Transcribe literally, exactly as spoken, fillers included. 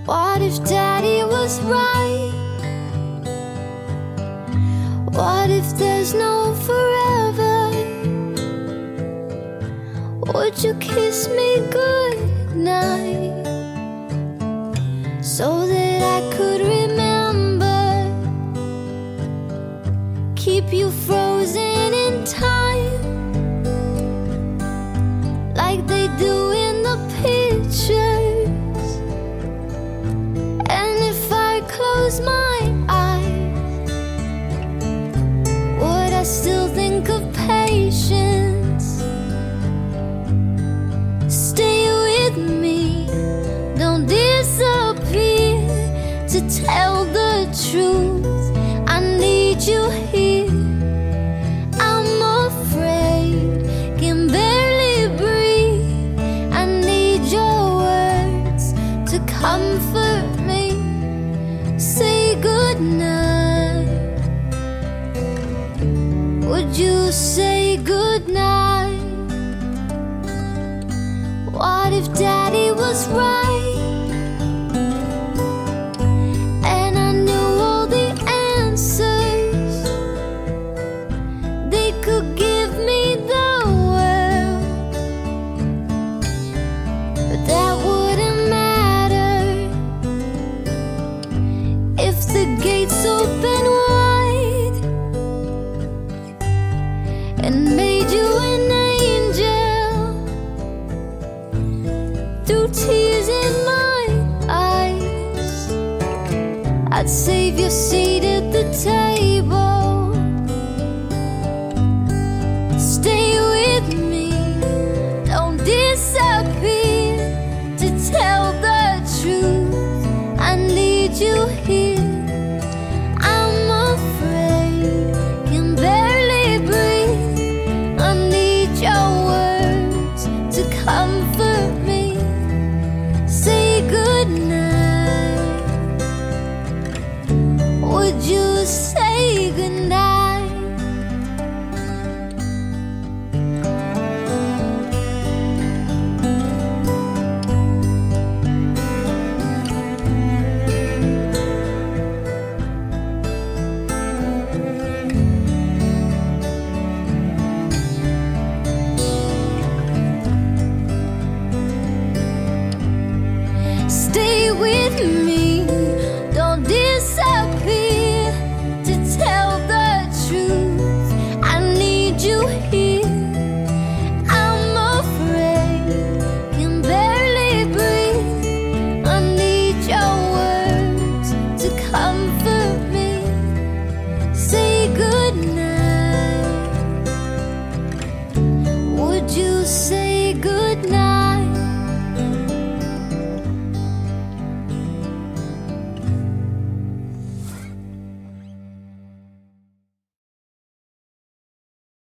What if Daddy was right? What if there's no forever? Would you kiss me goodnight so that I could remember? Keep you frozen in time like they do in the pictures. And if I close my eyes, would I still think of patience? Stay with me, don't disappear. To tell the truth, I need you here. I'm afraid, can barely breathe. I need your words to comfort me. Say goodnight. Would you say goodnight? What if Daddy was right? And I knew all the answers. They could give me the world, but that wouldn't matter if the gates open wide and made you an angel. Through tears in my eyes, I'd save your seat at the table. Stay with me, don't disappear. To tell the truth, I need you here. I'm afraid, can barely breathe. I need your words to comfort me. Say goodnight. Would you say goodnight? Stay with me, don't disappear. To tell the truth, I need you here. I'm afraid, can barely breathe. I need your words to comfort me. Say goodnight. Would you say goodnight?